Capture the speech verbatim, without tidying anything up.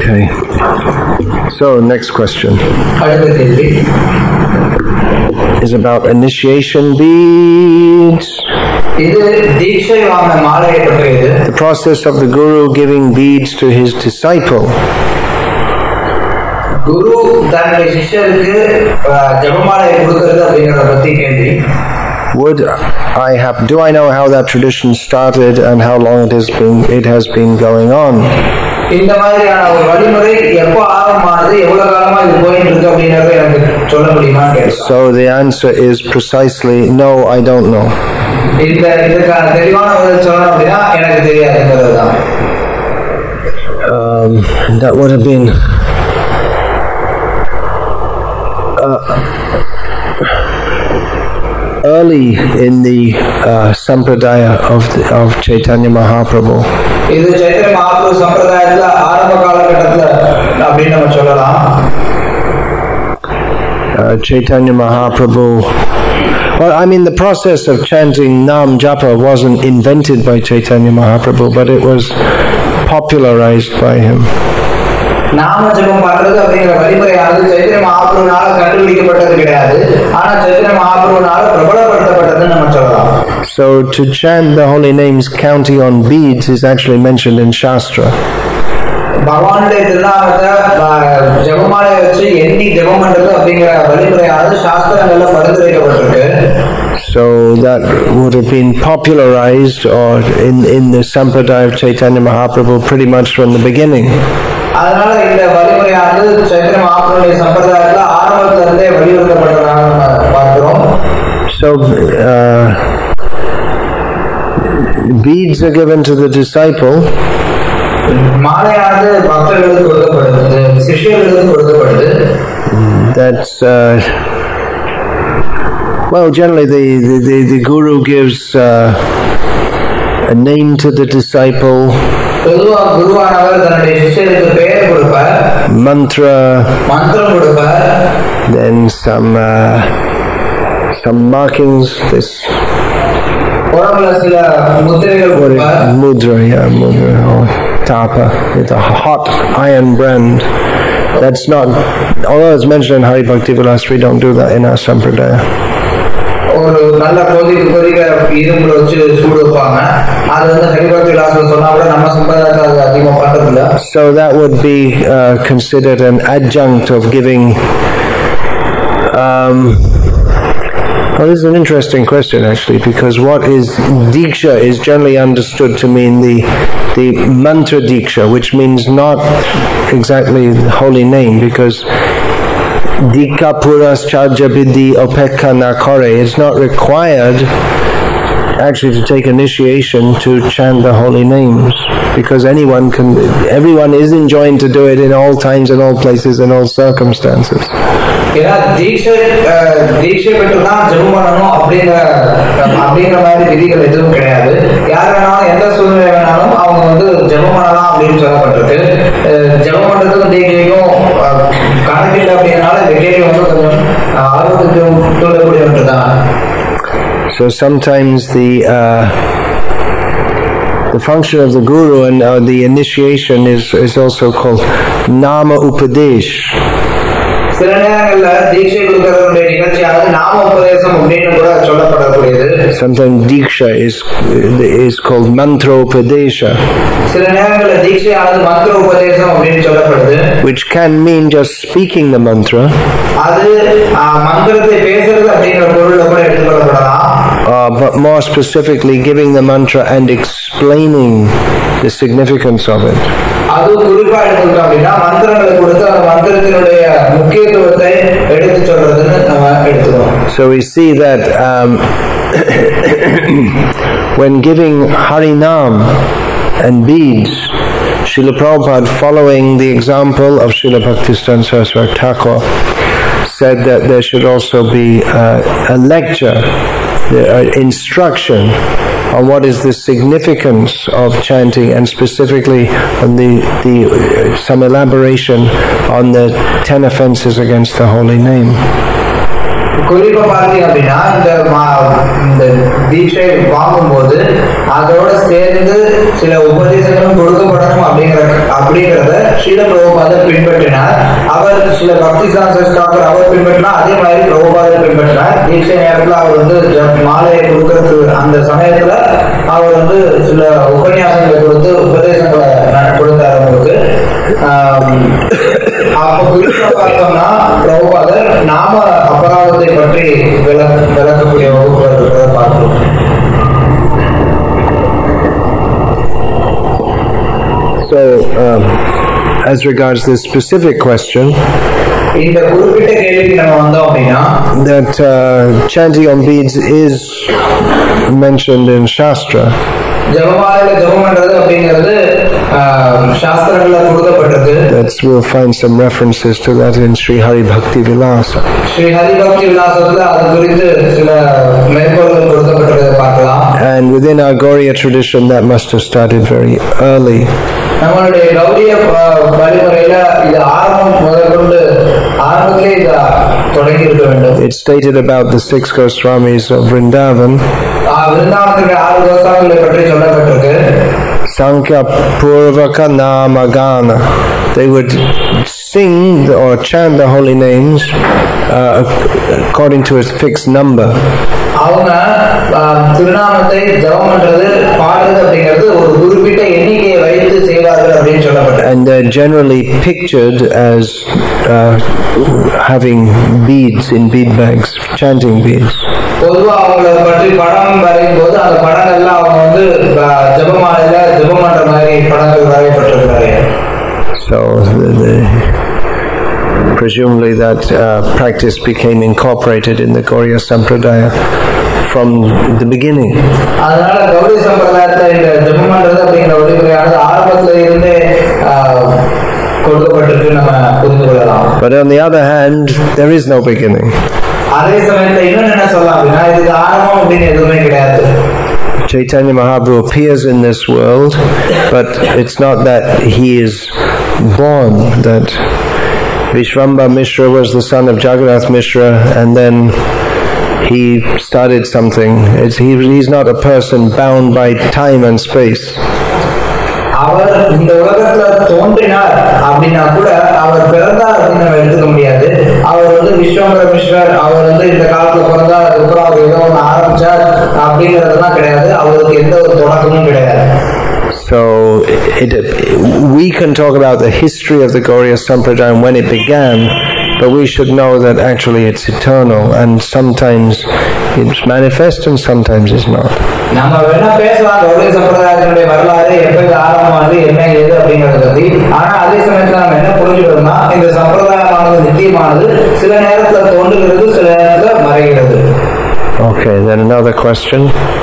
Okay. So, next question is about initiation beads. The process of the Guru giving beads to his disciple. Would I have? Do I know how that tradition started and how long it has been? It has been going on. So the answer is precisely no. I don't know. Um, that would have been. Uh, early in the uh, sampradaya of the, of Chaitanya Mahaprabhu. Uh, Chaitanya Mahaprabhu. Well, I mean, the process of chanting Nam Japa wasn't invented by Chaitanya Mahaprabhu, but it was popularized by him. நாம ஜபம் பண்றது அப்படிங்கிற வழிமுறையானது சைத்தன்ய மகாபிரபுனால கண்டுபிடிக்கப்பட்டது கிடையாது, ஆனா சைத்தன்ய மகாபிரபுனால பிரபலப்படுத்தப்பட்டதுன்னு நம்ம சொல்லலாம். So to chant the holy names counting on beads is actually mentioned in Shastra. பகவானுடைய திருநாமத்தை ஜபமாலையை வச்சு எண்ணி ஜபம் பண்றது அப்படிங்கிற வழிமுறையானது சாஸ்திரங்கள்ல பரிந்துரைக்கப்பட்டிருக்கு. So that would have been popularized or in in the sampradaya of Chaitanya Mahaprabhu pretty much from the beginning. அதனால இந்த வழிமுறையானது சைத்தன்ய மகாபிரபுடைய சம்பிரதாயத்துல ஆரம்பத்துல இருந்தே வலியுறுத்தப்பட்டதாக நம்ம பார்க்கிறோம். So uh, beads are given to the disciple. மாலையானது பக்தர்களுக்கு கொடுக்கப்படுது, சிஷ்யர்களுக்கு கொடுக்கப்படுது. That's uh, well, generally the the the, the guru gives uh, a name to the disciple. Mantra, then some uh, some markings. This mudra, yeah, mudra or tapa. It's a hot iron brand. That's not, although it's mentioned in Hari Bhakti Vilas, we don't do that in our sampradaya. ஒரு நல்ல கொதிக்க கொதிக்க இரும்புல வச்சு சூடு வைப்பாங்க, அது வந்து ஹரிபக்தி விலாசத்துல சொன்னா கூட நம்ம சம்பிரதாயத்துல அது அதிகமா பண்றது இல்ல. So that would be uh, considered an adjunct of giving. Um, well, this is an interesting question actually, because what is diksha is generally understood to mean the the mantra diksha, which means not exactly the holy name, because Dika Puras Charja Vidhi Opekha Nakore. It's not required actually to take initiation to chant the holy names, because anyone can, everyone is enjoined to do it in all times and all places and all circumstances. ஏன்னா தீட்சை தீட்சை பெற்று தான் ஜெபம் பண்ணணும் அப்படிங்கிற அப்படிங்கிற மாதிரி விதிகள் எதுவும் கிடையாது. யார் வேணாலும் எந்த சூழ்நிலை வேணாலும் அவங்க வந்து ஜெபம் பண்ணலாம் அப்படின்னு சொல்லப்பட்டிருக்கு. ஜெபம் பண்றதுக்கும் தீட்சைக்கும் கணக்கில்லை அப்படிங்கிறனால இந்த கேள்வி வந்து கொஞ்சம் ஆர்வத்துக்கு தூண்டக்கூடிய ஒன்று தான். So sometimes the uh, the function of the guru and uh, the initiation is is also called nama upadesh. சில நேரங்கள்ல தீட்சை கொடுக்கறதுடைய நிகழ்ச்சியானது நாம உபதேசம் அப்படின்னு கூட சொல்லப்படக்கூடியது. Sometimes diksha is is called mantra upadesha. சில நேரங்கள்ல தீட்சையானது மந்திர உபதேசம் அப்படின்னு சொல்லப்படுது. Which can mean just speaking the mantra. அது மந்திரத்தை பேசுறது அப்படிங்கிற பொருள்ல கூட எடுத்துக்கொள்ளப்படலாம். Uh, but more specifically giving the mantra and explaining the significance of it. அது குறிப்பா எடுத்துக்கிட்டோம் அப்படின்னா மந்திரங்களை கொடுத்து அந்த மந்திரத்தினுடைய முக்கியத்துவத்தை எடுத்து சொல்றதுன்னு நம்ம எடுத்துக்கோம். So we see that um, when giving Harinam and beads, Srila Prabhupada, following the example of Srila Bhaktisiddhanta Saraswati Thakur, said that there should also be uh, a lecture, an instruction on what is the significance of chanting, and specifically on the, the uh, some elaboration on the ten offenses against the holy name. குறிப்பா பார்த்தீங்க அப்படின்னா இந்த தீட்சை வாங்கும்போது அதோட சேர்ந்து சில உபதேசங்களும் கொடுக்கப்படணும் அப்படிங்கிற அப்படிங்கிறத ஸ்ரீல பிரபுபாதர் பின்பற்றினார். அவர் சில பக்தி சாஸ்திர அவர் பின்பற்றினார், அதே மாதிரி பிரபுபாதர் பின்பற்றினார். தீட்சை நேரத்தில் அவர் வந்து மாலையை கொடுக்கறதுக்கு அந்த சமயத்துல அவர் வந்து சில உபன்யாசங்களை கொடுத்து உபதேசங்களை கொடுத்தார் அவங்களுக்கு. அப்ப குறிப்பா பார்த்தோம்னா பிரபுபாதர் நாம அபராதத்தை பற்றி விளக்கக்கூடிய வகுப்புகளை பார்க்கிறோம். So, um, as regards this specific question, that uh, chanting on beads is mentioned in Shastra. That's, we'll find some references to that in Sri Hari Bhakti Vilasa. And within our Gauriya tradition, that must have started very early. It's stated about the six Goswamis of Vrindavan. Sankhya Purvaka Namagana. They would sing or chant the holy names uh, according to a fixed number. அவங்க திருநாமத்தை ஜபம் பண்றது பாடுறது அப்படிங்கிறது ஒரு குறிப்பிட்ட எண்ணிக்கையை வைத்து செய்வார்கள் அப்படின்னு சொல்லப்பட்டது. And they're generally pictured as uh, having beads in bead bags, chanting beads. பொதுவா அவங்கள பற்றி படம் வரையும் போது அந்த படங்கள்லாம் அவங்க வந்து ஜபமாலையில ஜபம் பண்ற மாதிரி படங்கள் வரையப்பட்டிருக்கிறாங்க. So the, the presumably that uh, practice became incorporated in the Gauriya Sampradaya from the beginning. But on the other hand, there is no beginning. Chaitanya Mahaprabhu appears in this world, but it's not that he is born, that Vishvamba Mishra was the son of Jagannath Mishra, and then he started something. It's, he, he's not a person bound by time and space. அவர் இந்த உலகத்துல தோன்றினார் அப்படின்னா கூட அவர் பிறந்தார் அப்படின்னு நம்ம எடுத்துக்க முடியாது. அவர் வந்து விஸ்வம்பர மிஸ்ரர், அவர் வந்து இந்த காலத்துல பிறந்தார், அதுக்கப்புறம் அவர் ஏதோ ஒன்று ஆரம்பிச்சார் அப்படிங்கறதுலாம் கிடையாது. அவருக்கு எந்த ஒரு தொடக்கமும் கிடையாது. So it, we can talk about the history of the Gauriya Sampradaya when it began, but we should know that actually it's eternal, and sometimes it's manifest and sometimes it's not. நம்ம வேணா பேசலாம் கௌரிய சம்பிரதாயத்தினுடைய வரலாறு எப்ப ஆரம்பமானது என்ன ஏது அப்படிங்கறத பத்தி. ஆனா அதே சமயத்துல நம்ம என்ன புரிஞ்சுக்கணும்னா இந்த சம்பிரதாயமானது நித்தியமானது, சில நேரத்துல தோன்றுகிறது, சில நேரத்துல மறைகிறது. Okay, then another question.